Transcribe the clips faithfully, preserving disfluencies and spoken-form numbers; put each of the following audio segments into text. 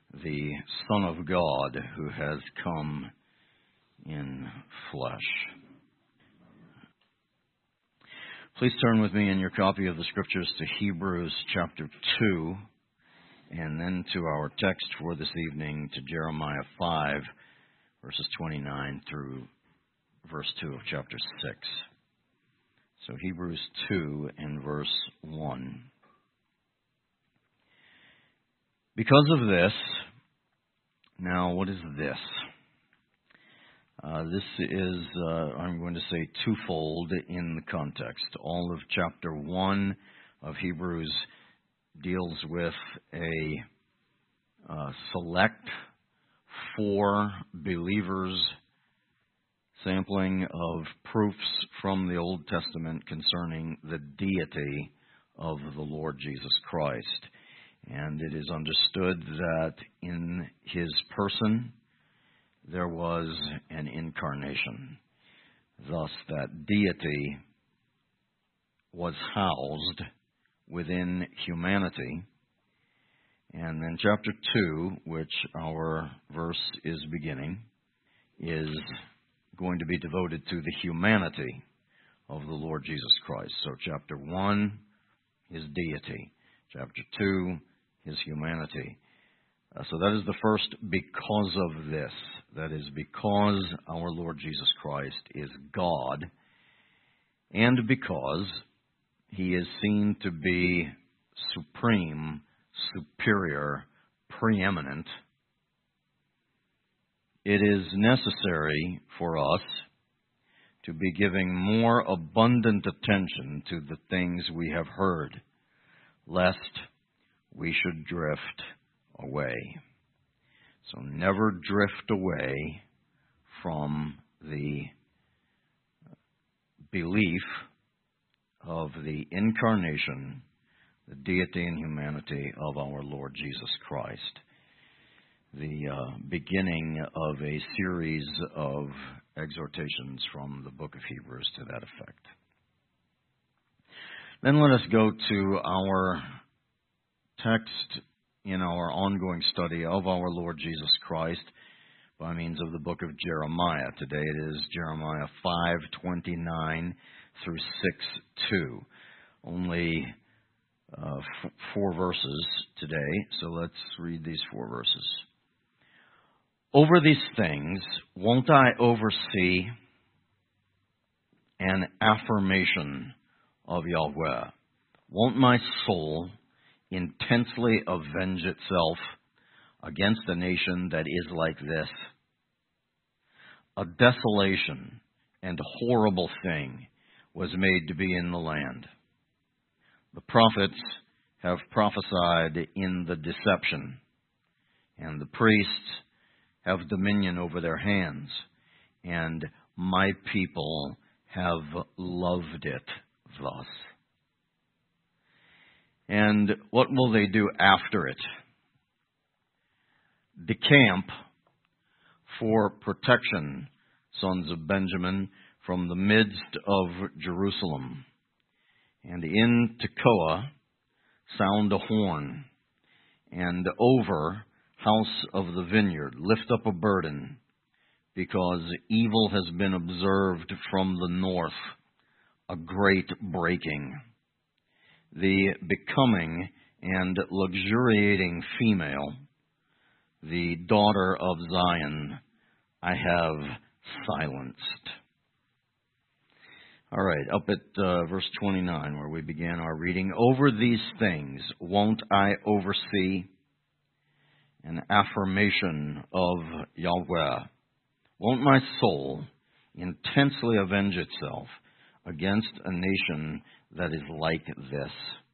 the Son of God who has come in flesh. Please turn with me in your copy of the Scriptures to Hebrews chapter two, and then to our text for this evening, to Jeremiah five, verses twenty-nine through verse two of chapter six. So Hebrews two and verse one. Because of this, now what is this? Uh, this is, uh, I'm going to say, twofold in the context. All of chapter one of Hebrews deals with a uh, select four believers sampling of proofs from the Old Testament concerning the deity of the Lord Jesus Christ. And it is understood that in his person there was an incarnation. Thus, that deity was housed within humanity. And then chapter two, which our verse is beginning, is going to be devoted to the humanity of the Lord Jesus Christ. So chapter one, his deity. Chapter two, his humanity. Uh, so that is the first because of this. That is because our Lord Jesus Christ is God, and because he is seen to be supreme, superior, preeminent, it is necessary for us to be giving more abundant attention to the things we have heard, lest we should drift away. So never drift away from the belief of the incarnation, the deity and humanity of our Lord Jesus Christ. The uh, beginning of a series of exhortations from the book of Hebrews to that effect. Then let us go to our text in our ongoing study of our Lord Jesus Christ by means of the book of Jeremiah. Today it is Jeremiah five twenty-nine through six two. Only uh, f- four verses today, so let's read these four verses. Over these things won't I oversee an affirmation of Yahweh? Won't my soul intensely avenge itself against a nation that is like this? A desolation and horrible thing was made to be in the land. The prophets have prophesied in the deception, and the priests have dominion over their hands, and my people have loved it thus. And what will they do after it? Decamp for protection, sons of Benjamin, from the midst of Jerusalem. And in Tekoa sound a horn, and over house of the vineyard lift up a burden, because evil has been observed from the north, a great breaking. The becoming and luxuriating female, the daughter of Zion, I have silenced. All right, up at uh, verse twenty-nine, where we began our reading. Over these things won't I oversee an affirmation of Yahweh? Won't my soul intensely avenge itself against a nation that is like this?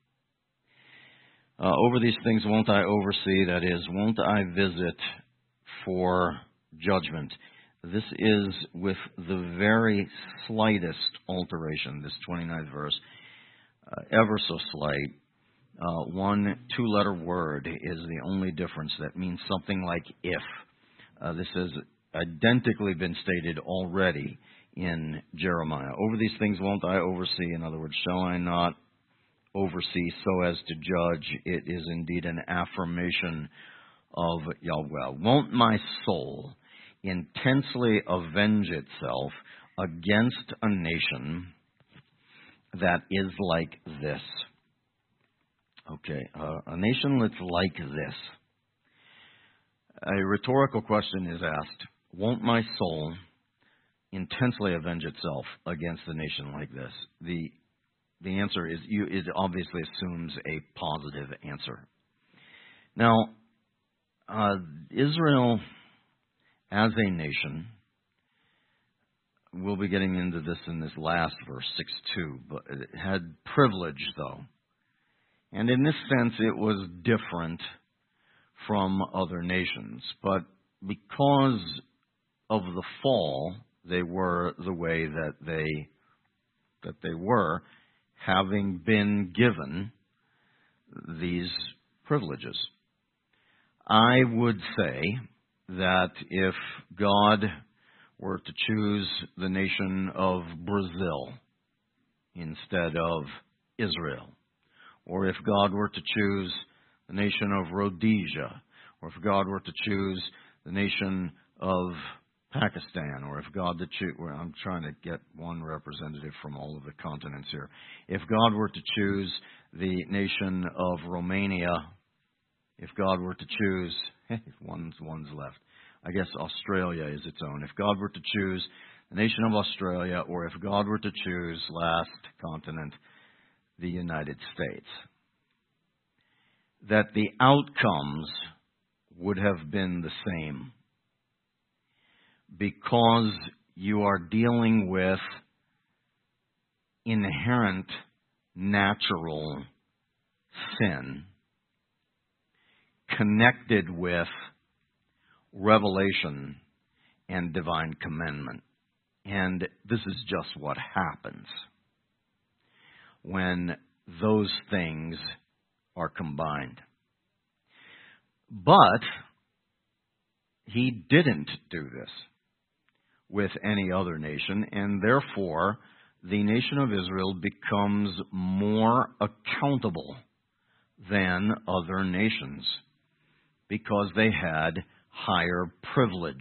Uh, over these things won't I oversee, that is, won't I visit for judgment? This is with the very slightest alteration, this twenty-ninth verse, uh, ever so slight. Uh, one two-letter word is the only difference that means something like if. Uh, this has identically been stated already in Jeremiah. Over these things won't I oversee? In other words, shall I not oversee so as to judge? It is indeed an affirmation of Yahweh. Won't my soul intensely avenge itself against a nation that is like this? Okay, uh, a nation that's like this. A rhetorical question is asked, won't my soul intensely avenge itself against a nation like this? The the answer is, you, it obviously assumes a positive answer. Now, uh, Israel as a nation, we'll be getting into this in this last verse, six two, but it had privilege, though. And in this sense, it was different from other nations. But because of the fall, they were the way that they that they were, having been given these privileges. I would say that if God were to choose the nation of Brazil instead of Israel, or if God were to choose the nation of Rhodesia, or if God were to choose the nation of Pakistan, or if God to choose, well, I'm trying to get one representative from all of the continents here. If God were to choose the nation of Romania, if God were to choose, hey, one's, one's left. I guess Australia is its own. If God were to choose the nation of Australia, or if God were to choose, last continent, the United States, that the outcomes would have been the same, because you are dealing with inherent natural sin connected with revelation and divine commandment. And this is just what happens when those things are combined. But he didn't do this with any other nation, and therefore the nation of Israel becomes more accountable than other nations because they had higher privilege.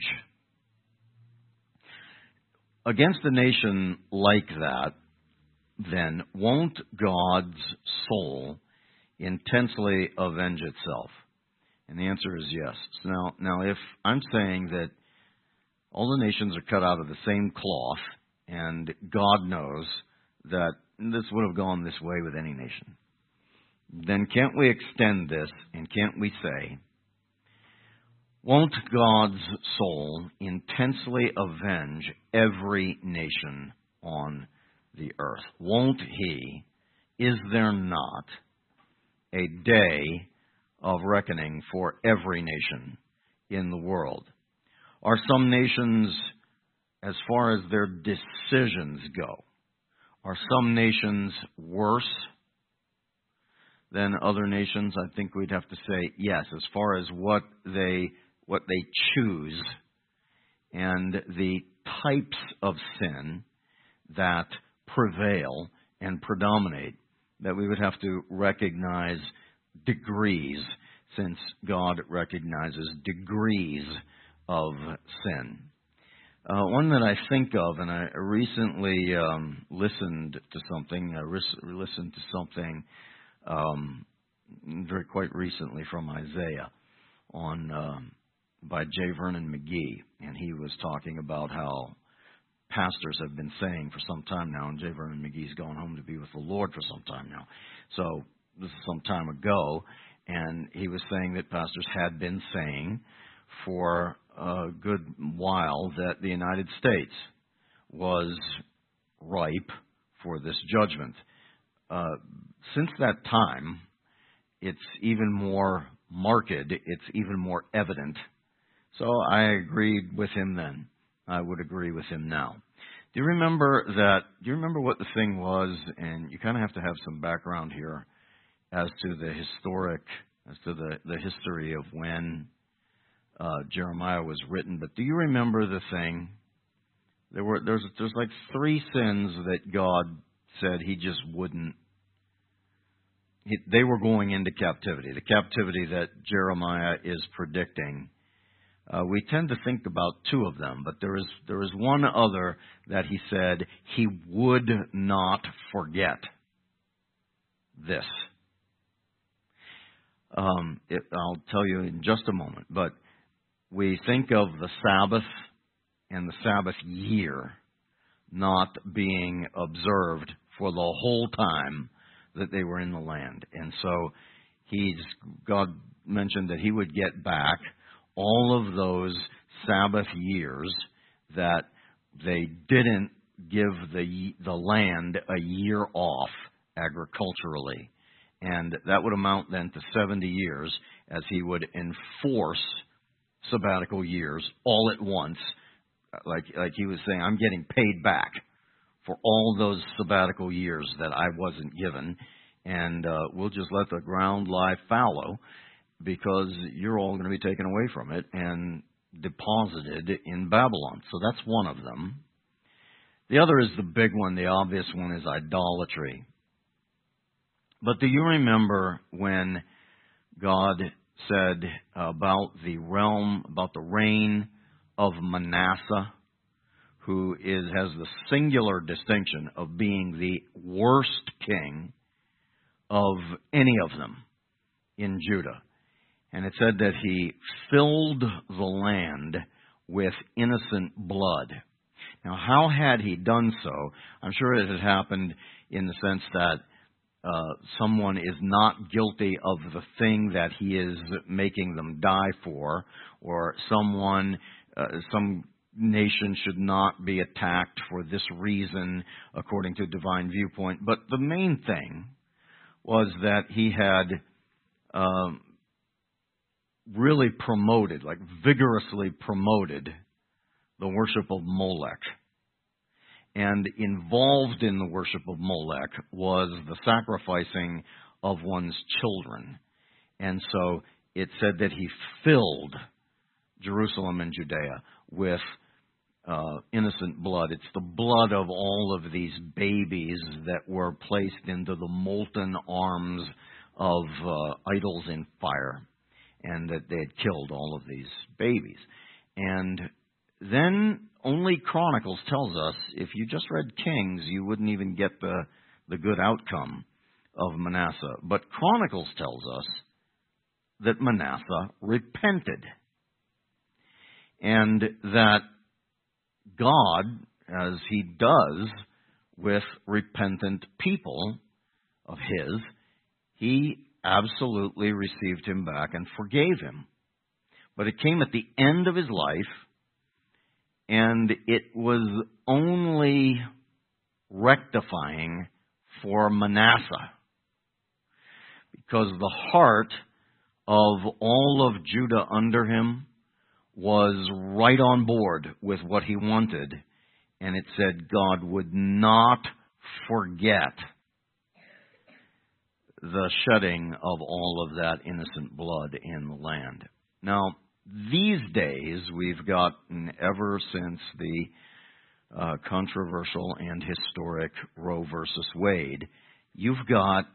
Against a nation like that, then, won't God's soul intensely avenge itself? And the answer is yes. So now, now, if I'm saying that all the nations are cut out of the same cloth, and God knows that this would have gone this way with any nation, then can't we extend this and can't we say, won't God's soul intensely avenge every nation on the earth? Won't He? Is there not a day of reckoning for every nation in the world? Are some nations, as far as their decisions go, are some nations worse than other nations? I think we'd have to say yes, as far as what they what they choose and the types of sin that prevail and predominate, that we would have to recognize degrees, since God recognizes degrees of sin. Uh, one that I think of, and I recently um, listened to something, I re- listened to something um, very quite recently from Isaiah on um, by J. Vernon McGee, and he was talking about how pastors have been saying for some time now, and J. Vernon McGee's gone home to be with the Lord for some time now. So this is some time ago, and he was saying that pastors had been saying for a good while that the United States was ripe for this judgment. Uh, since that time, it's even more marked, it's even more evident. So I agreed with him then. I would agree with him now. Do you remember that? Do you remember what the thing was? And you kind of have to have some background here as to the historic, as to the, the history of when uh, Jeremiah was written. But do you remember the thing? There were there's there's like three sins that God said He just wouldn't he, they were going into captivity, the captivity that Jeremiah is predicting. Uh, we tend to think about two of them, but there is there is one other that he said he would not forget this. Um, it, I'll tell you in just a moment, but we think of the Sabbath and the Sabbath year not being observed for the whole time that they were in the land. And so he's God mentioned that he would get back all of those Sabbath years that they didn't give the the land a year off agriculturally. And that would amount then to seventy years as he would enforce sabbatical years all at once. Like like he was saying, I'm getting paid back for all those sabbatical years that I wasn't given. And uh, we'll just let the ground lie fallow because you're all going to be taken away from it and deposited in Babylon. So that's one of them. The other is the big one. The obvious one is idolatry. But do you remember when God said about the realm, about the reign of Manasseh, who is has the singular distinction of being the worst king of any of them in Judah? And it said that he filled the land with innocent blood. Now, how had he done so? I'm sure it had happened in the sense that uh, someone is not guilty of the thing that he is making them die for, or someone, uh, some nation should not be attacked for this reason according to divine viewpoint. But the main thing was that he had um, really promoted, like vigorously promoted, the worship of Molech. And involved in the worship of Molech was the sacrificing of one's children. And so it said that he filled Jerusalem and Judea with uh, innocent blood. It's the blood of all of these babies that were placed into the molten arms of uh, idols in fire, and that they had killed all of these babies. And then only Chronicles tells us, if you just read Kings, you wouldn't even get the, the good outcome of Manasseh. But Chronicles tells us that Manasseh repented. And that God, as he does with repentant people of his, he absolutely received him back and forgave him. But it came at the end of his life, and it was only rectifying for Manasseh, because the heart of all of Judah under him was right on board with what he wanted, and it said God would not forget the shedding of all of that innocent blood in the land. Now, these days, we've gotten, ever since the uh, controversial and historic Roe versus Wade, you've got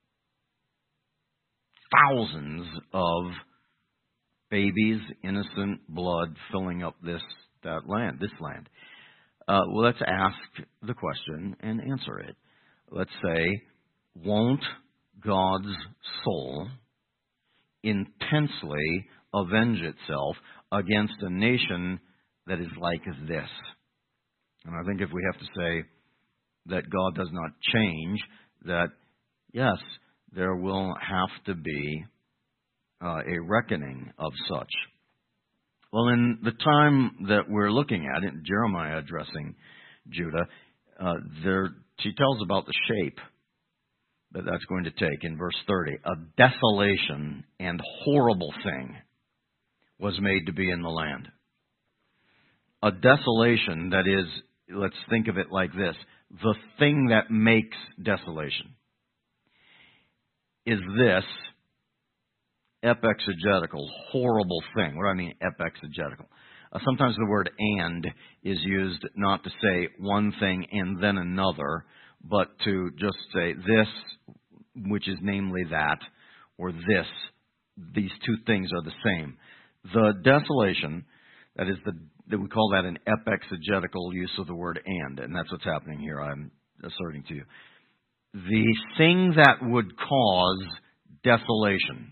thousands of babies, innocent blood filling up this that land, this land. Uh, well, let's ask the question and answer it. Let's say, won't God's soul intensely avenge itself against a nation that is like this? And I think if we have to say that God does not change, that yes, there will have to be uh, a reckoning of such. Well, in the time that we're looking at, in Jeremiah addressing Judah, uh, there she tells about the shape that that's going to take in verse thirty. A desolation and horrible thing was made to be in the land. A desolation, that is, let's think of it like this, the thing that makes desolation is this epexegetical, horrible thing. What do I mean epexegetical? Uh, sometimes the word and is used not to say one thing and then another, but to just say this which is namely that, or this. These two things are the same. The desolation, that is the that we call that an epexegetical use of the word and, and that's what's happening here, I'm asserting to you. The thing that would cause desolation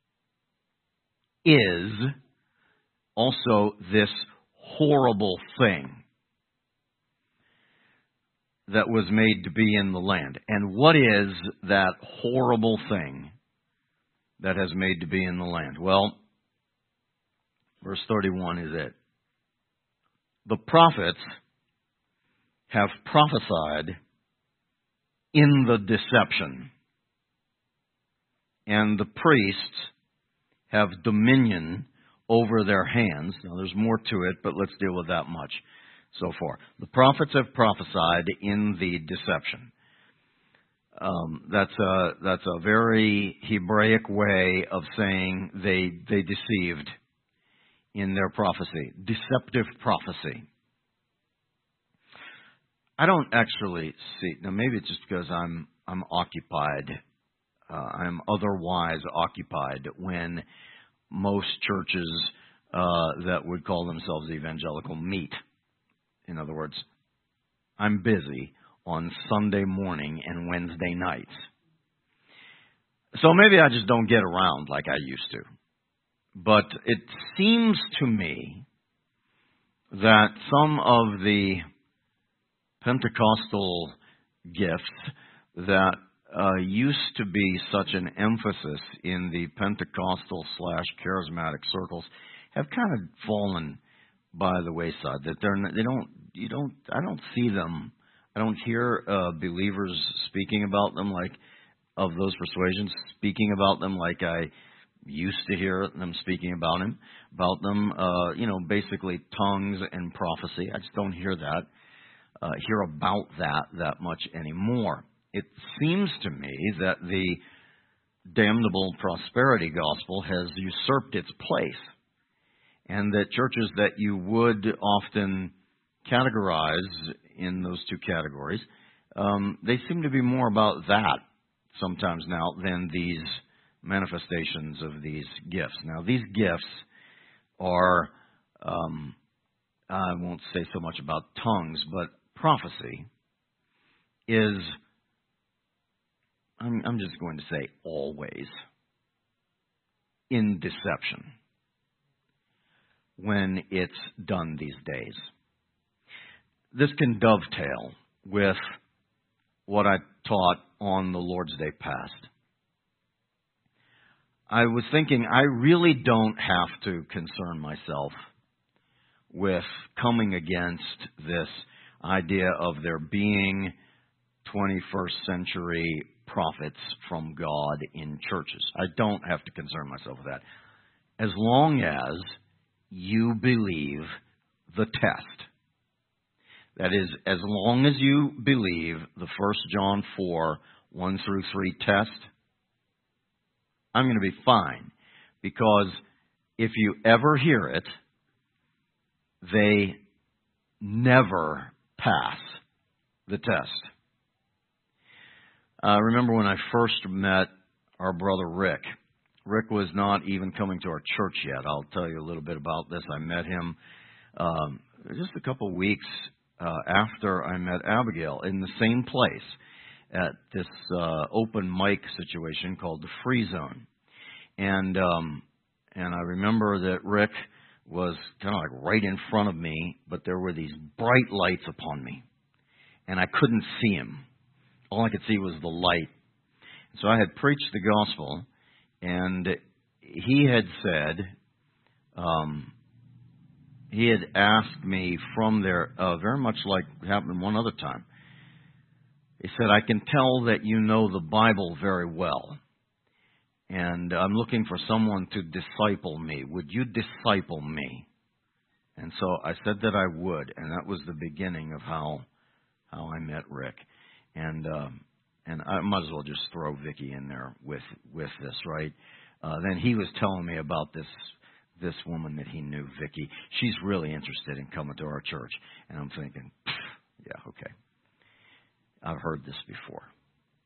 is also this horrible thing that was made to be in the land. And what is that horrible thing that has made to be in the land? Well, verse thirty-one is it. The prophets have prophesied in the deception, and the priests have dominion over their hands. Now, there's more to it, but let's deal with that much so far. The prophets have prophesied in the deception. Um, that's a that's a very Hebraic way of saying they they deceived in their prophecy, deceptive prophecy. I don't actually see. Now, maybe it's just because I'm I'm occupied. Uh, I'm otherwise occupied when most churches uh, that would call themselves evangelical meet. In other words, I'm busy on Sunday morning and Wednesday nights. So maybe I just don't get around like I used to. But it seems to me that some of the Pentecostal gifts that uh, used to be such an emphasis in the Pentecostal slash charismatic circles have kind of fallen by the wayside. That they're not, they don't you don't I don't see them. I don't hear uh, believers speaking about them like of those persuasions speaking about them like I used to hear them speaking about him about them. Uh, you know, basically tongues and prophecy. I just don't hear that. Uh, hear about that that much anymore. It seems to me that the damnable prosperity gospel has usurped its place, and that churches that you would often categorize in those two categories, um, they seem to be more about that sometimes now than these manifestations of these gifts. Now, these gifts are, um, I won't say so much about tongues, but prophecy is, I'm, I'm just going to say always, in deception when it's done these days. This can dovetail with what I taught on the Lord's Day past. I was thinking I really don't have to concern myself with coming against this idea of there being twenty-first century prophets from God in churches. I don't have to concern myself with that. As long as you believe the test. That is, as long as you believe the First John four, one through three test, I'm going to be fine. Because if you ever hear it, they never pass the test. I uh, remember when I first met our brother Rick. Rick was not even coming to our church yet. I'll tell you a little bit about this. I met him um, just a couple of weeks uh, after I met Abigail in the same place at this uh, open mic situation called the Free Zone. And um, and I remember that Rick was kind of like right in front of me, but there were these bright lights upon me, and I couldn't see him. All I could see was the light. So I had preached the gospel, and he had said, um, he had asked me from there, uh, very much like happened one other time. He said, I can tell that you know the Bible very well, and I'm looking for someone to disciple me. Would you disciple me? And so I said that I would, and that was the beginning of how how I met Rick. And uh, and I might as well just throw Vicki in there with with this, right? Uh, then he was telling me about this this woman that he knew, Vicki. She's really interested in coming to our church, and I'm thinking, yeah, okay, I've heard this before.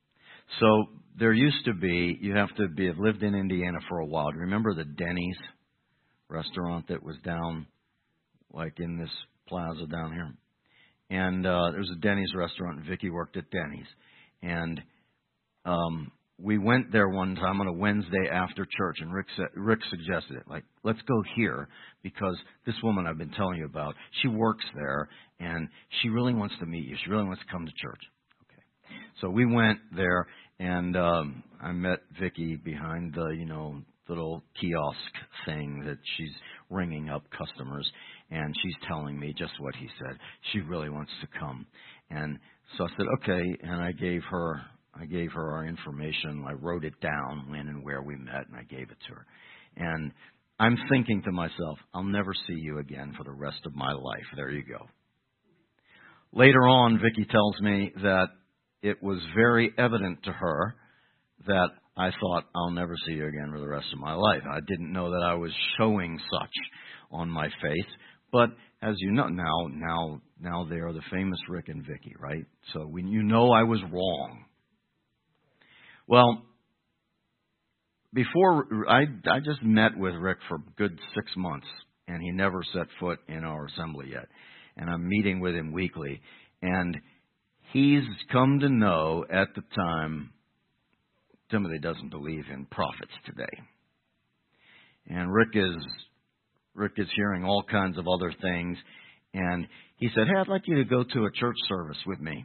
So there used to be, you have to be, have lived in Indiana for a while. Do you remember the Denny's restaurant that was down, like in this plaza down here? And uh, there was a Denny's restaurant, and Vicki worked at Denny's. And um, we went there one time on a Wednesday after church, and Rick said, Rick suggested it. Like, let's go here because this woman I've been telling you about, she works there, and she really wants to meet you. She really wants to come to church. Okay. So we went there, and um, I met Vicki behind the, you know, little kiosk thing that she's ringing up customers, and she's telling me just what he said. She really wants to come. And so I said, okay, and I gave her I gave her our information. I wrote it down, when and where we met, and I gave it to her. And I'm thinking to myself, I'll never see you again for the rest of my life. There you go. Later on, Vicki tells me that it was very evident to her that I thought, I'll never see you again for the rest of my life. I didn't know that I was showing such on my face. But as you know, now, now, now they are the famous Rick and Vicki, right? So when you know I was wrong. Well, before I, I just met with Rick for a good six months, and he never set foot in our assembly yet. And I'm meeting with him weekly, and he's come to know at the time Timothy doesn't believe in prophets today. And Rick is Rick is hearing all kinds of other things, and he said, hey, I'd like you to go to a church service with me.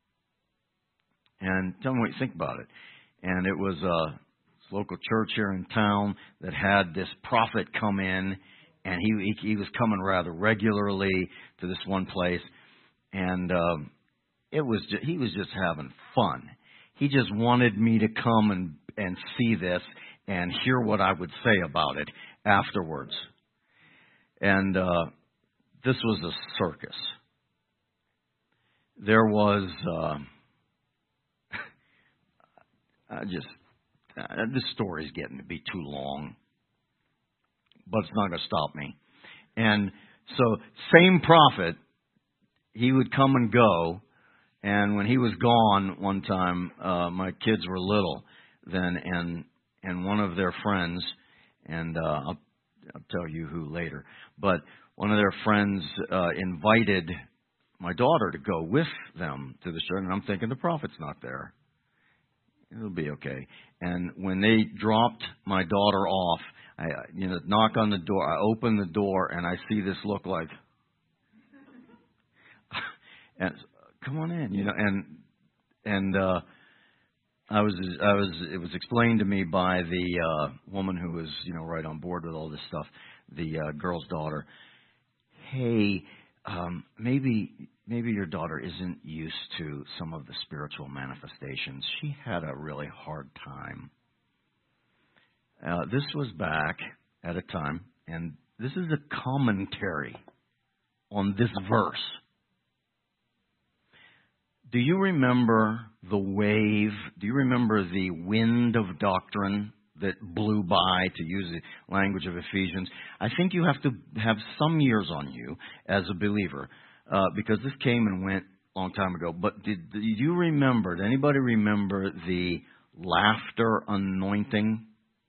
And tell me what you think about it. And it was a local church here in town that had this prophet come in, and he he, he was coming rather regularly to this one place, and um, it was just, he was just having fun. He just wanted me to come and and see this and hear what I would say about it afterwards. And uh, this was a circus. There was. Uh, I just, uh, this story's getting to be too long, but it's not going to stop me. And so, same prophet, he would come and go, and when he was gone one time, uh, my kids were little then, and and one of their friends, and uh, I'll, I'll tell you who later, but one of their friends uh, invited my daughter to go with them to the church, and I'm thinking the prophet's not there. It'll be okay. And when they dropped my daughter off, I, you know, knock on the door. I open the door and I see this look like, and come on in, you know. And and uh, I was I was it was explained to me by the uh, woman who was, you know, right on board with all this stuff, the uh, girl's daughter. Hey, um, maybe. Maybe your daughter isn't used to some of the spiritual manifestations. She had a really hard time. Uh, this was back at a time, and this is a commentary on this verse. Do you remember the wave? Do you remember the wind of doctrine that blew by, to use the language of Ephesians? I think you have to have some years on you as a believer. Uh, because this came and went a long time ago. But did, did you remember, did anybody remember the laughter anointing?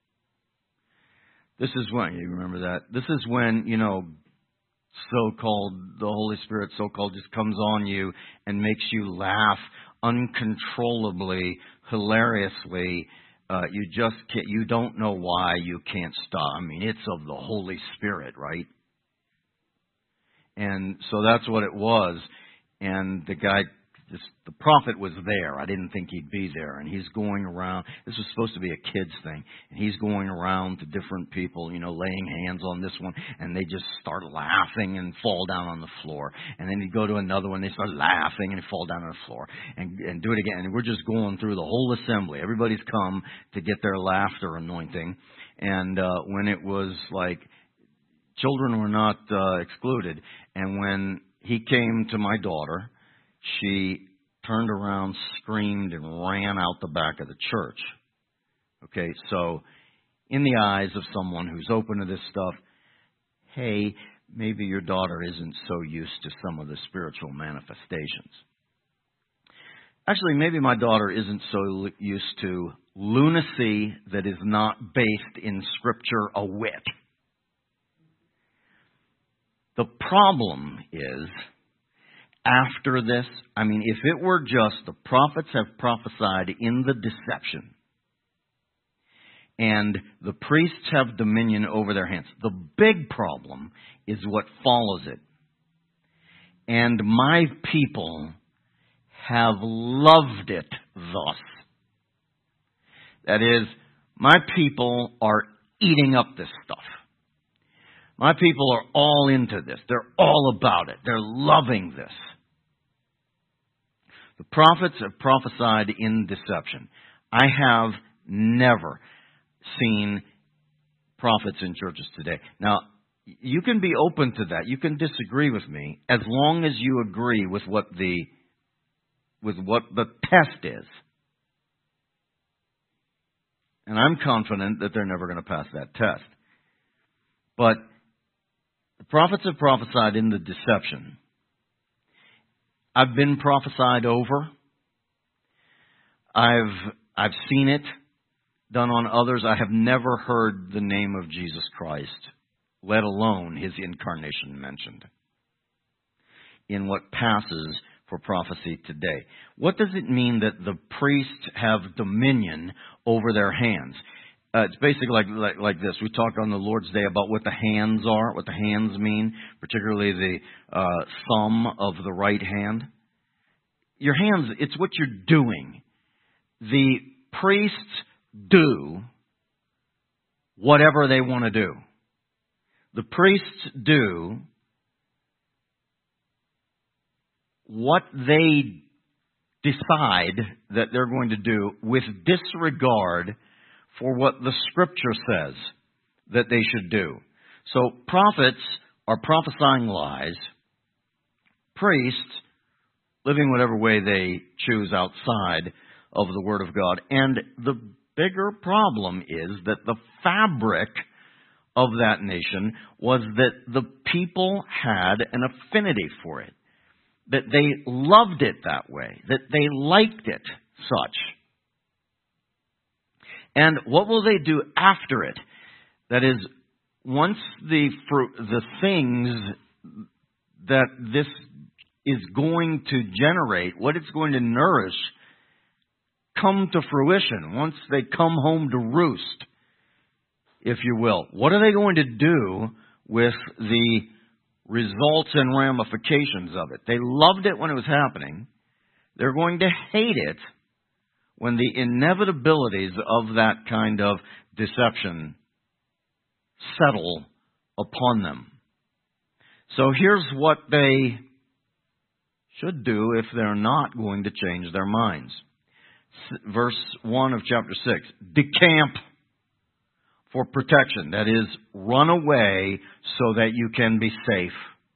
This is when, you remember that? This is when, you know, so-called, the Holy Spirit so-called just comes on you and makes you laugh uncontrollably, hilariously. Uh, you just can't, you don't know why you can't stop. I mean, it's of the Holy Spirit, right? And so that's what it was. And the guy, just, the prophet was there. I didn't think he'd be there. And he's going around. This was supposed to be a kid's thing. And he's going around to different people, you know, laying hands on this one. And they just start laughing and fall down on the floor. And then he'd go to another one. They start laughing and fall down on the floor. And, and do it again. And we're just going through the whole assembly. Everybody's come to get their laughter anointing. And uh, when it was like, children were not uh, excluded. And when he came to my daughter, she turned around, screamed, and ran out the back of the church. Okay, so in the eyes of someone who's open to this stuff, hey, maybe your daughter isn't so used to some of the spiritual manifestations. Actually, maybe my daughter isn't so used to lunacy that is not based in Scripture a whit. The problem is, after this, I mean, if it were just the prophets have prophesied in the deception, and the priests have dominion over their hands, the big problem is what follows it. And my people have loved it thus. That is, my people are eating up this stuff. My people are all into this. They're all about it. They're loving this. The prophets have prophesied in deception. I have never seen prophets in churches today. Now, you can be open to that. You can disagree with me as long as you agree with what the with what the test is. And I'm confident that they're never going to pass that test. But the prophets have prophesied in the deception. I've been prophesied over. I've I've seen it done on others. I have never heard the name of Jesus Christ, let alone His incarnation, mentioned in what passes for prophecy today. What does it mean that the priests have dominion over their hands? Uh, it's basically like, like like this. We talked on the Lord's Day about what the hands are, what the hands mean, particularly the uh, thumb of the right hand. Your hands, it's what you're doing. The priests do whatever they want to do. The priests do what they decide that they're going to do with disregard for what the Scripture says that they should do. So prophets are prophesying lies. Priests living whatever way they choose outside of the Word of God. And the bigger problem is that the fabric of that nation was that the people had an affinity for it. That they loved it that way. That they liked it such. And what will they do after it? That is, once the fruit, the things that this is going to generate, what it's going to nourish, come to fruition, once they come home to roost, if you will. What are they going to do with the results and ramifications of it? They loved it when it was happening. They're going to hate it when the inevitabilities of that kind of deception settle upon them. So here's what they should do if they're not going to change their minds. Verse one of chapter six. Decamp for protection. That is, run away so that you can be safe.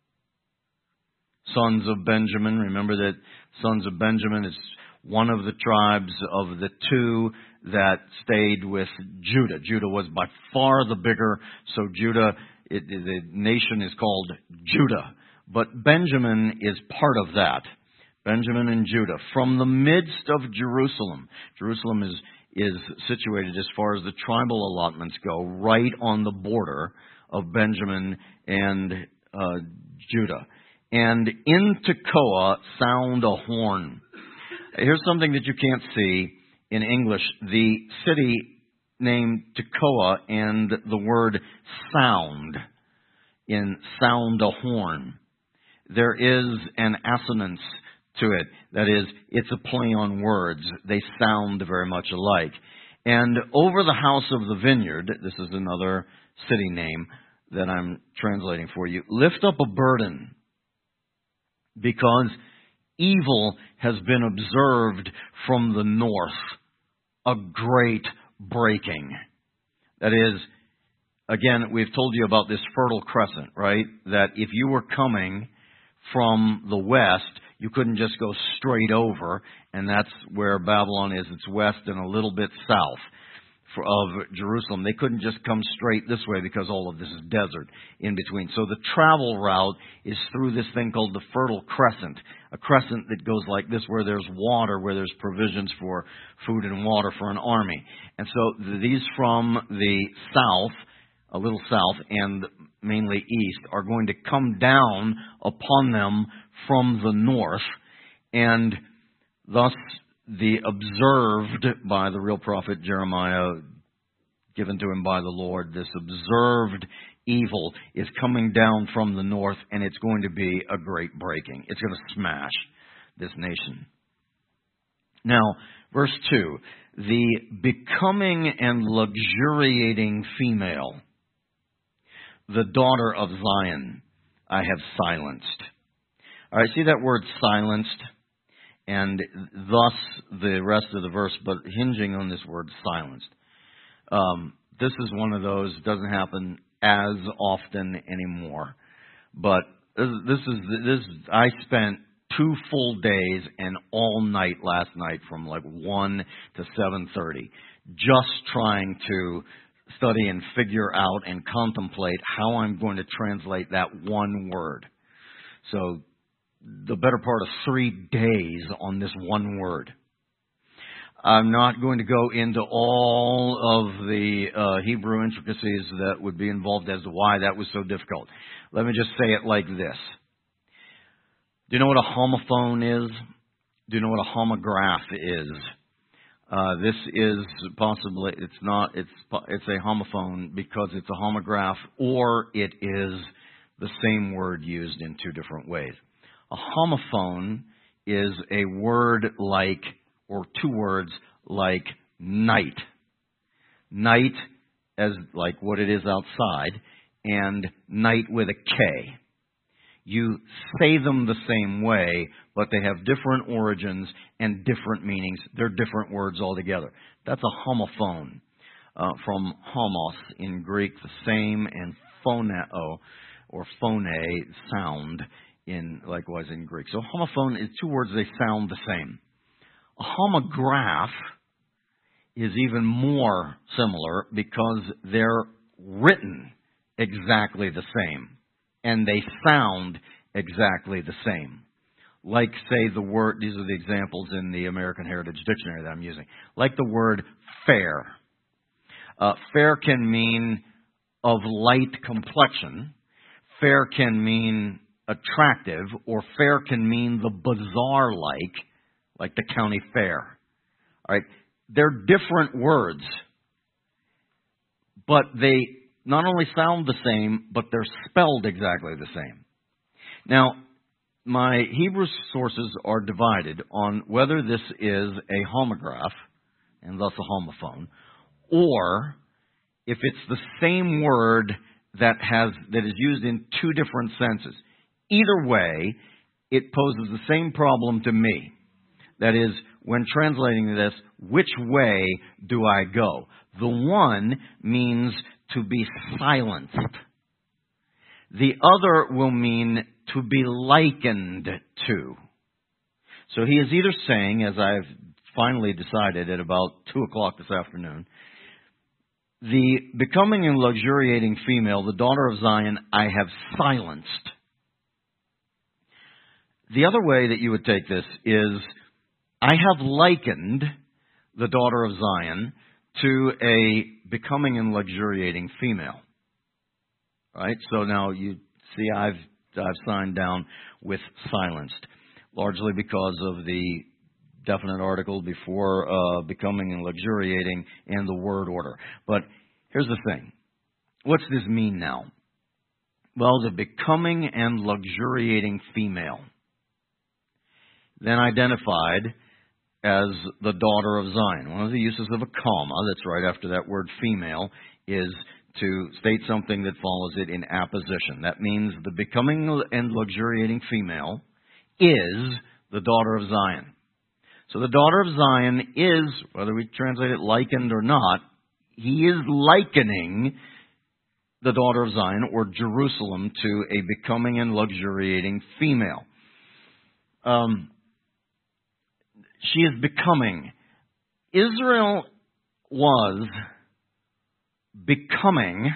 Sons of Benjamin. Remember that sons of Benjamin is one of the tribes of the two that stayed with Judah. Judah was by far the bigger, so Judah, it, the nation is called Judah. But Benjamin is part of that. Benjamin and Judah. From the midst of Jerusalem. Jerusalem is, is situated, as far as the tribal allotments go, right on the border of Benjamin and uh, Judah. And in Tekoa sound a horn. Here's something that you can't see in English. The city named Tekoa and the word sound, in sound a horn. There is an assonance to it. That is, it's a play on words. They sound very much alike. And over the house of the vineyard, this is another city name that I'm translating for you, lift up a burden, because evil has been observed from the north, a great breaking. That is, again, we've told you about this fertile crescent, right? That if you were coming from the west, you couldn't just go straight over, and that's where Babylon is. It's west and a little bit south. of Jerusalem. They couldn't just come straight this way because all of this is desert in between. So the travel route is through this thing called the Fertile Crescent, a crescent that goes like this, where there's water, where there's provisions for food and water for an army. And so these from the south, a little south, and mainly east, are going to come down upon them from the north, and thus the observed by the real prophet Jeremiah, given to him by the Lord, this observed evil is coming down from the north, and it's going to be a great breaking. It's going to smash this nation. Now, verse two, the becoming and luxuriating female, the daughter of Zion, I have silenced. All right, see that word silenced? And thus the rest of the verse, but hinging on this word silenced. Um, this is one of those, doesn't happen as often anymore. But this, this is, this, I spent two full days and all night last night from like one to seven thirty just trying to study and figure out and contemplate how I'm going to translate that one word. So the better part of three days on this one word. I'm not going to go into all of the uh, Hebrew intricacies that would be involved as to why that was so difficult. Let me just say it like this. Do you know what a homophone is? Do you know what a homograph is? Uh, this is possibly, it's not, it's it's a homophone because it's a homograph, or it is the same word used in two different ways. A homophone is a word like, or two words like night. Night as like what it is outside, and night with a K. You say them the same way, but they have different origins and different meanings. They're different words altogether. That's a homophone. Uh, from homos in Greek, the same, and phoneo, or phone, sound, in likewise in Greek. So homophone is two words, they sound the same. A homograph is even more similar because they're written exactly the same. And they sound exactly the same. Like, say, the word, these are the examples in the American Heritage Dictionary that I'm using. Like the word fair. Uh, fair can mean of light complexion. Fair can mean attractive, or fair can mean the bazaar-like, like the county fair. All right, they're different words, but they not only sound the same, but they're spelled exactly the same. Now, my Hebrew sources are divided on whether this is a homograph, and thus a homophone, or if it's the same word that has that is used in two different senses. Either way, it poses the same problem to me. That is, when translating this, which way do I go? The one means to be silenced. The other will mean to be likened to. So he is either saying, as I've finally decided at about two o'clock this afternoon, the becoming and luxuriating female, the daughter of Zion, I have silenced. The other way that you would take this is, I have likened the daughter of Zion to a becoming and luxuriating female. Right? So now you see I've I've signed down with silenced, largely because of the definite article before uh, becoming and luxuriating and the word order. But here's the thing. What's this mean now? Well, the becoming and luxuriating female, then identified as the daughter of Zion. One of the uses of a comma, that's right after that word female, is to state something that follows it in apposition. That means the becoming and luxuriating female is the daughter of Zion. So the daughter of Zion is, whether we translate it likened or not, he is likening the daughter of Zion, or Jerusalem, to a becoming and luxuriating female. Um, she is becoming. Israel was becoming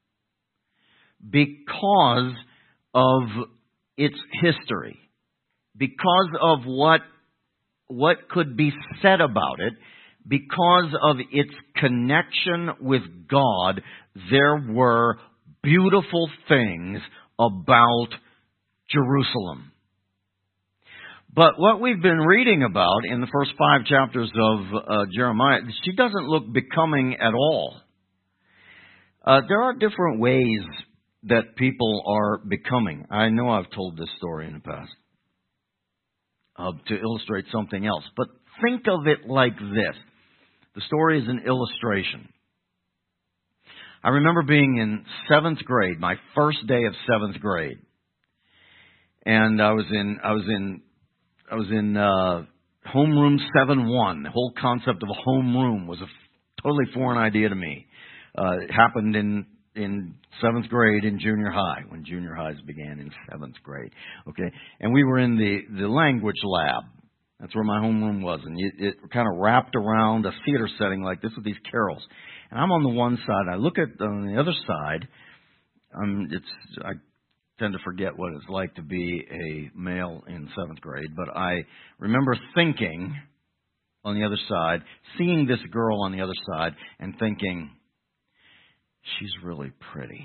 because of its history, because of what, what could be said about it, because of its connection with God. There were beautiful things about Jerusalem. But what we've been reading about in the first five chapters of uh, Jeremiah, she doesn't look becoming at all. Uh, there are different ways that people are becoming. I know I've told this story in the past uh, to illustrate something else. But think of it like this. The story is an illustration. I remember being in seventh grade, my first day of seventh grade. And I was in, I was in, I was in uh, homeroom seven one. The whole concept of a homeroom was a f- totally foreign idea to me. Uh, it happened in in seventh grade in junior high, when junior highs began in seventh grade. Okay, and we were in the the language lab. That's where my homeroom was, and it, it kind of wrapped around a theater setting like this with these carols. And I'm on the one side. I look at on the other side. Um, it's I. tend to forget what it's like to be a male in seventh grade, but I remember thinking on the other side, seeing this girl on the other side and thinking, she's really pretty.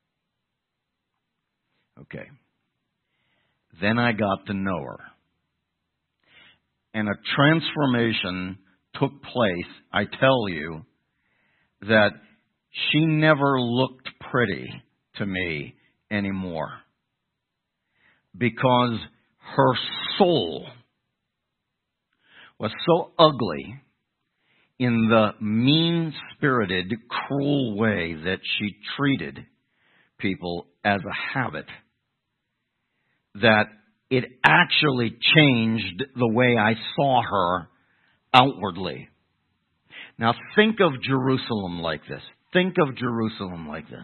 Okay. Then I got to know her. And a transformation took place, I tell you, that she never looked pretty to me anymore, because her soul was so ugly in the mean-spirited, cruel way that she treated people as a habit, that it actually changed the way I saw her outwardly. Now think of Jerusalem like this. Think of Jerusalem like this.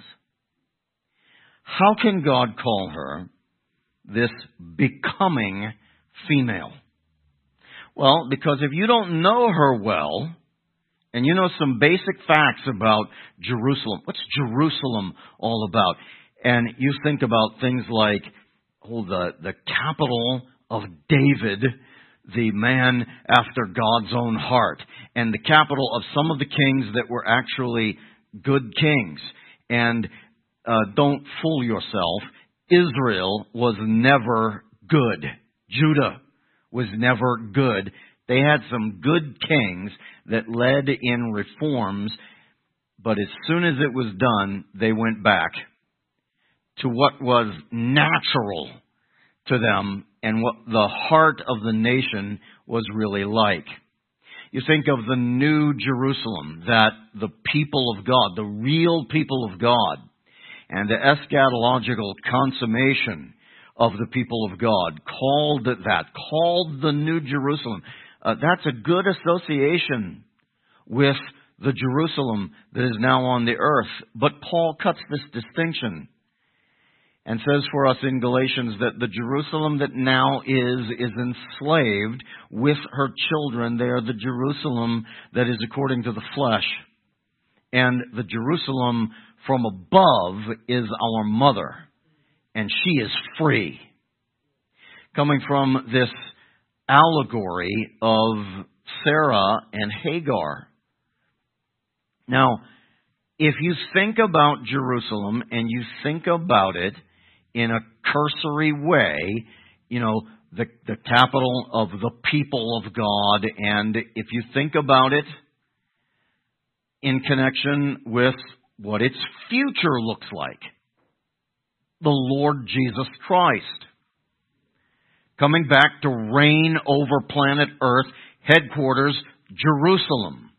How can God call her this becoming female? Well, because if you don't know her well, and you know some basic facts about Jerusalem, what's Jerusalem all about? And you think about things like, oh, the, the capital of David, the man after God's own heart, and the capital of some of the kings that were actually good kings. And Uh, don't fool yourself. Israel was never good. Judah was never good. They had some good kings that led in reforms, but as soon as it was done, they went back to what was natural to them and what the heart of the nation was really like. You think of the New Jerusalem, that the people of God, the real people of God, and the eschatological consummation of the people of God, called that, called the New Jerusalem. Uh, that's a good association with the Jerusalem that is now on the earth. But Paul cuts this distinction and says for us in Galatians that the Jerusalem that now is, is enslaved with her children. They are the Jerusalem that is according to the flesh. And the Jerusalem from above is our mother, and she is free. Coming from this allegory of Sarah and Hagar. Now, if you think about Jerusalem and you think about it in a cursory way, you know, the, the capital of the people of God, and if you think about it in connection with what its future looks like. The Lord Jesus Christ coming back to reign over planet Earth, headquarters, Jerusalem.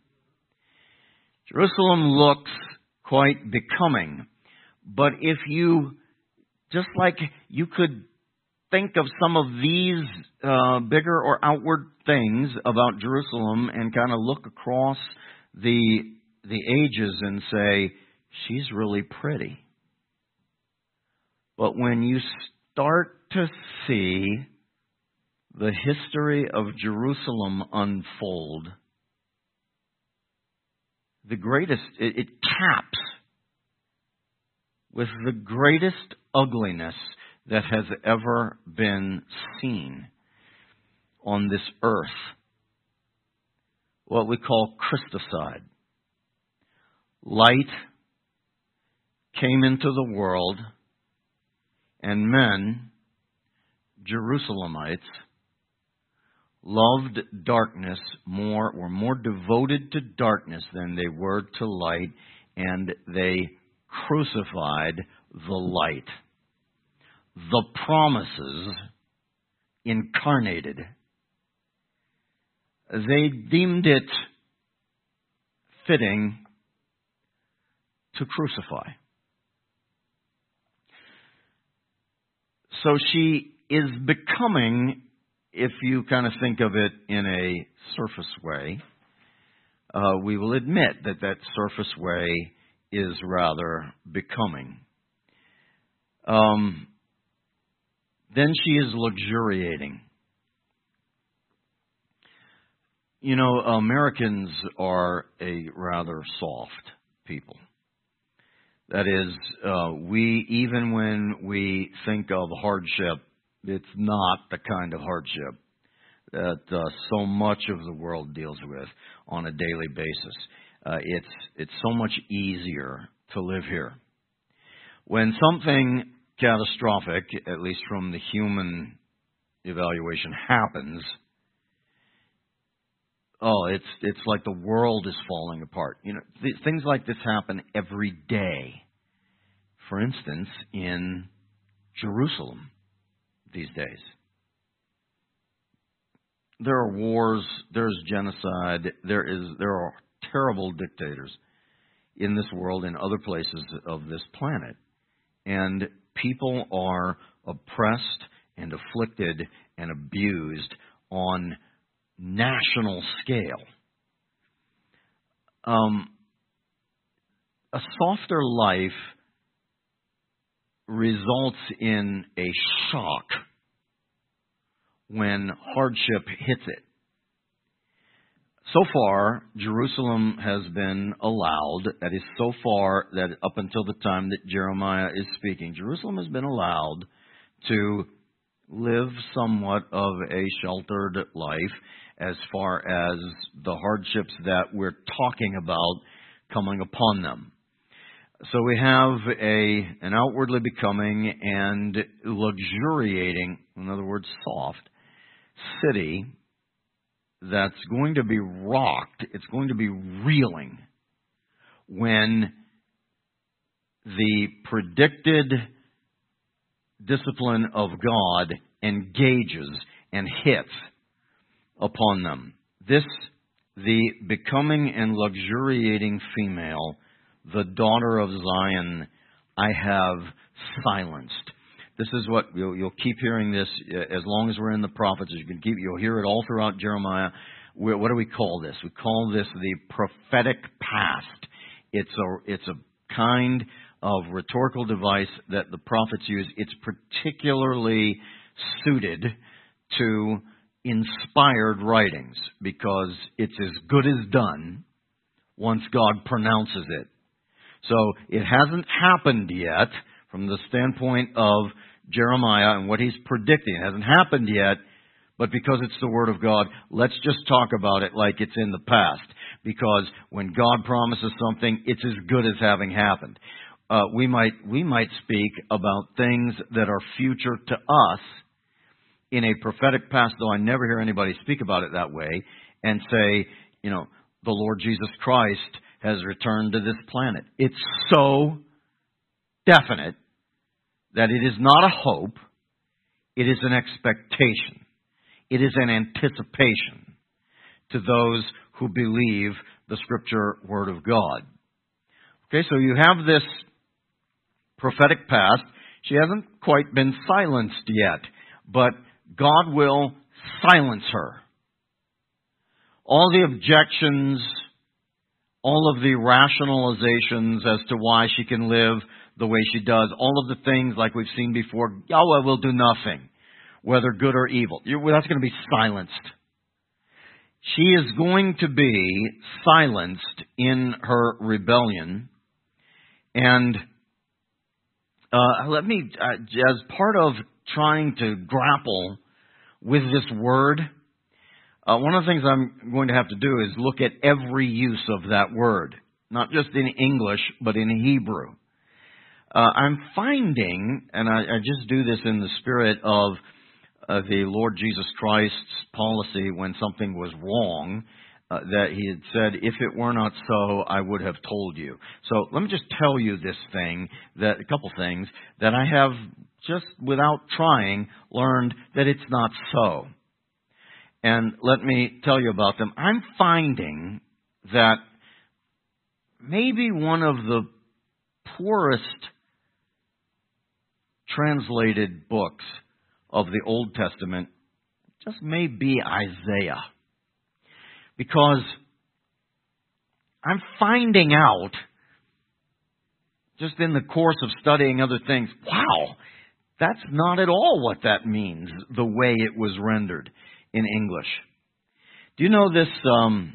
Jerusalem looks quite becoming. But if you, just like you could think of some of these uh, bigger or outward things about Jerusalem and kind of look across the the ages and say, she's really pretty. But when you start to see the history of Jerusalem unfold, the greatest, it, it caps with the greatest ugliness that has ever been seen on this earth, what we call Christicide. Light came into the world, and men, Jerusalemites, loved darkness more, were more devoted to darkness than they were to light, and they crucified the light. The promises incarnated. They deemed it fitting to crucify. So she is becoming, if you kind of think of it in a surface way, uh, we will admit that that surface way is rather becoming. Um, then she is luxuriating. You know, Americans are a rather soft people. That is, uh, we, even when we think of hardship, it's not the kind of hardship that uh, so much of the world deals with on a daily basis. Uh, it's it's so much easier to live here. When something catastrophic, at least from the human evaluation, happens, oh, it's it's like the world is falling apart. You know, th- things like this happen every day. For instance, in Jerusalem these days, there are wars, there's genocide, there is there are terrible dictators in this world and other places of this planet, and people are oppressed and afflicted and abused on national scale. Um, a softer life results in a shock when hardship hits it. So far, Jerusalem has been allowed, that is so far that up until the time that Jeremiah is speaking, Jerusalem has been allowed to live somewhat of a sheltered life as far as the hardships that we're talking about coming upon them. So we have a an outwardly becoming and luxuriating, in other words, soft, city that's going to be rocked, it's going to be reeling when the predicted discipline of God engages and hits upon them. This, the becoming and luxuriating female, the daughter of Zion, I have silenced. This is what you'll, you'll keep hearing this as long as we're in the prophets. You can keep you'll hear it all throughout Jeremiah. We're, what do we call this? We call this the prophetic past. It's a it's a kind of rhetorical device that the prophets use. It's particularly suited to inspired writings because it's as good as done once God pronounces it. So it hasn't happened yet from the standpoint of Jeremiah and what he's predicting. It hasn't happened yet, but because it's the Word of God, let's just talk about it like it's in the past. Because when God promises something, it's as good as having happened. Uh, we might we might speak about things that are future to us in a prophetic past, though I never hear anybody speak about it that way, and say, you know, the Lord Jesus Christ has returned to this planet. It's so definite that it is not a hope, it is an expectation. It is an anticipation to those who believe the Scripture Word of God. Okay, so you have this prophetic past. She hasn't quite been silenced yet, but God will silence her. All the objections, all of the rationalizations as to why she can live the way she does, all of the things like we've seen before, Yahweh will do nothing, whether good or evil. That's going to be silenced. She is going to be silenced in her rebellion, and uh, let me, uh, as part of trying to grapple with this word, uh, one of the things I'm going to have to do is look at every use of that word, not just in English, but in Hebrew. Uh, I'm finding, and I, I just do this in the spirit of uh, the Lord Jesus Christ's policy when something was wrong, uh, that he had said, if it were not so, I would have told you. So let me just tell you this thing, that a couple things, that I have just without trying learned that it's not so. And let me tell you about them. I'm finding that maybe one of the poorest translated books of the Old Testament just may be Isaiah. Because I'm finding out, just in the course of studying other things, wow, that's not at all what that means, the way it was rendered in English. Do you know this? Um,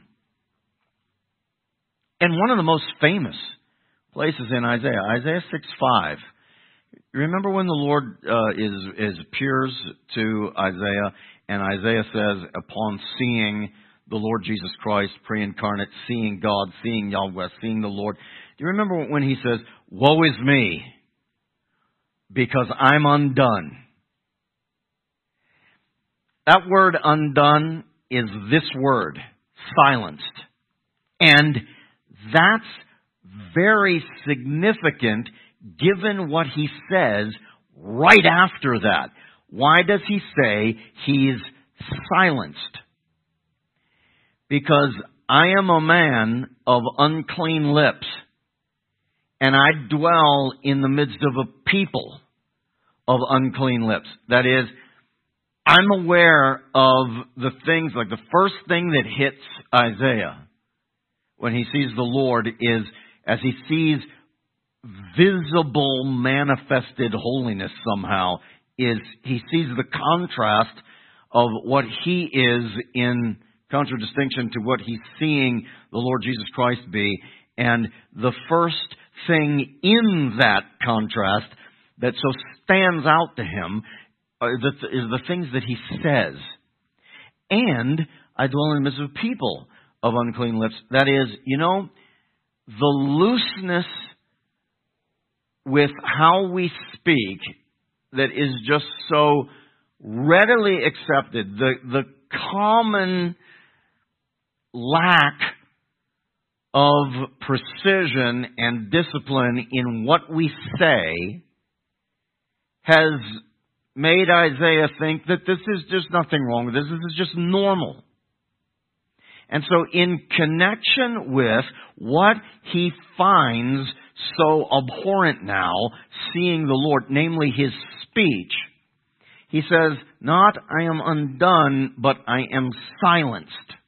and one of the most famous places in Isaiah, Isaiah six five. You remember when the Lord uh, is, is appears to Isaiah, and Isaiah says, upon seeing the Lord Jesus Christ pre-incarnate, seeing God, seeing Yahweh, seeing the Lord. Do you remember when he says, woe is me, because I'm undone? That word undone is this word, silenced. And that's very significant given what he says right after that. Why does he say he's silenced? Because I am a man of unclean lips, and I dwell in the midst of a people of unclean lips. That is, I'm aware of the things, like the first thing that hits Isaiah when he sees the Lord is, as he sees visible, manifested holiness somehow, is he sees the contrast of what he is in contradistinction to what he's seeing the Lord Jesus Christ be. And the first thing in that contrast that so stands out to him is the things that he says. And I dwell in the midst of people of unclean lips. That is, you know, the looseness with how we speak that is just so readily accepted. The, the common lack of precision and discipline in what we say has made Isaiah think that this is just nothing wrong with this. This is just normal. And so in connection with what he finds so abhorrent now, seeing the Lord, namely his speech, he says, not I am undone, but I am silenced.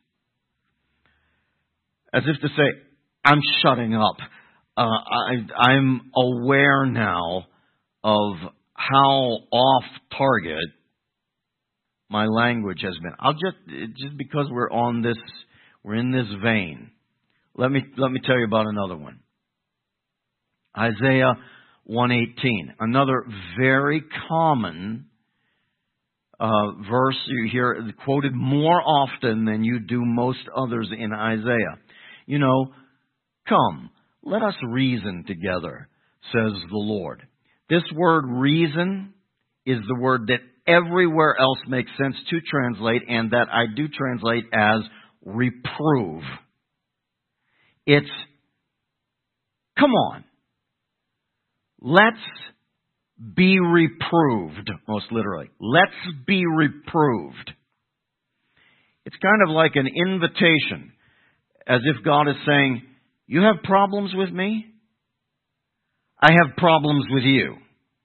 As if to say, I'm shutting up. Uh, I, I'm aware now of how off target my language has been. I'll just, just because we're on this, we're in this vein. Let me, let me tell you about another one. Isaiah one eighteen, another very common uh, verse you hear quoted more often than you do most others in Isaiah. You know, come, let us reason together, says the Lord. This word reason is the word that everywhere else makes sense to translate, and that I do translate as reprove. It's, come on. Let's be reproved, most literally. Let's be reproved. It's kind of like an invitation, as if God is saying, you have problems with me? I have problems with you.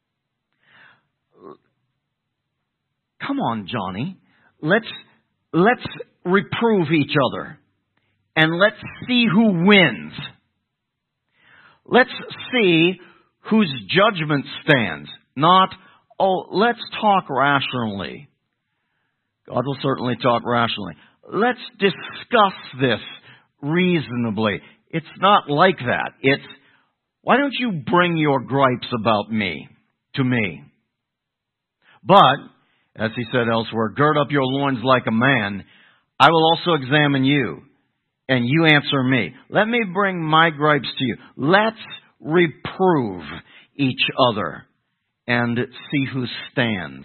Come on, Johnny. Let's, let's reprove each other. And let's see who wins. Let's see whose judgment stands. Not, oh, let's talk rationally. God will certainly talk rationally. Let's discuss this reasonably. It's not like that. It's, Why don't you bring your gripes about me to me? But, as he said elsewhere, gird up your loins like a man. I will also examine you, and you answer me. Let me bring my gripes to you. Let's reprove each other and see who stands.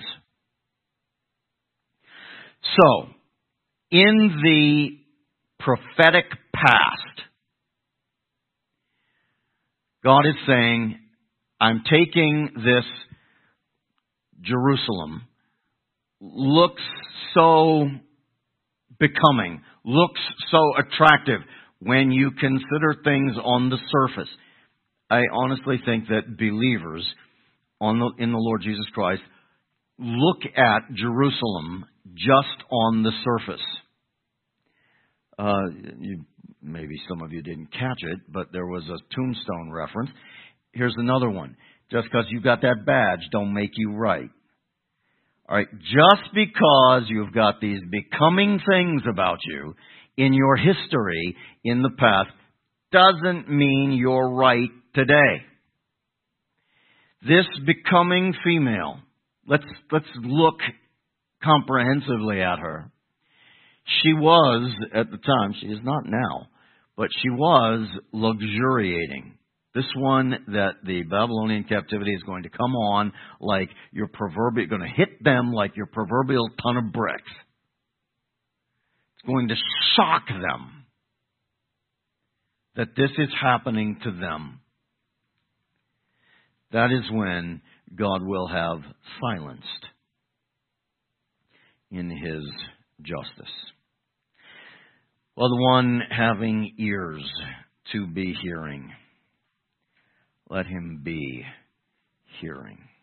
So, in the prophetic past, God is saying, I'm taking this Jerusalem, looks so becoming, looks so attractive when you consider things on the surface. I honestly think that believers on the, in the Lord Jesus Christ look at Jerusalem just on the surface. Uh, you, maybe some of you didn't catch it, but there was a tombstone reference. Here's another one. Just because you got that badge don't make you right. All right, just because you've got these becoming things about you in your history in the past doesn't mean you're right today. This becoming female, let's let's look comprehensively at her. She was, at the time, she is not now, but she was luxuriating. This one that the Babylonian captivity is going to come on like your proverbial, going to hit them like your proverbial ton of bricks. It's going to shock them that this is happening to them. That is when God will have silenced in His justice. Well, the one having ears to be hearing, let him be hearing.